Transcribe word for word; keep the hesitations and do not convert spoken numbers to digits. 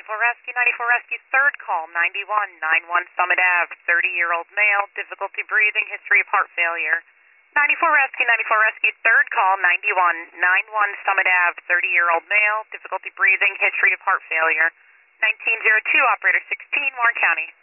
ninety-four Rescue, ninety-four Rescue, third call, ninety-one, ninety-one Summit Ave, thirty-year-old male, difficulty breathing, history of heart failure. ninety-four Rescue, ninety-four Rescue, third call, ninety-one, ninety-one Summit Ave, thirty-year-old male, difficulty breathing, history of heart failure. nineteen oh two, operator sixteen, Warren County.